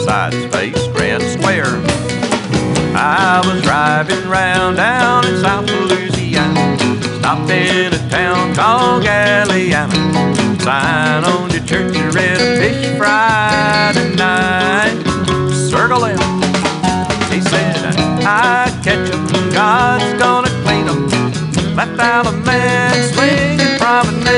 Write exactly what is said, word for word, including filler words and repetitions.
sides face Grand Square. I was driving round down in South Louisiana, stopped in a town called Galiana. Sign on your church, you read a fish Friday night.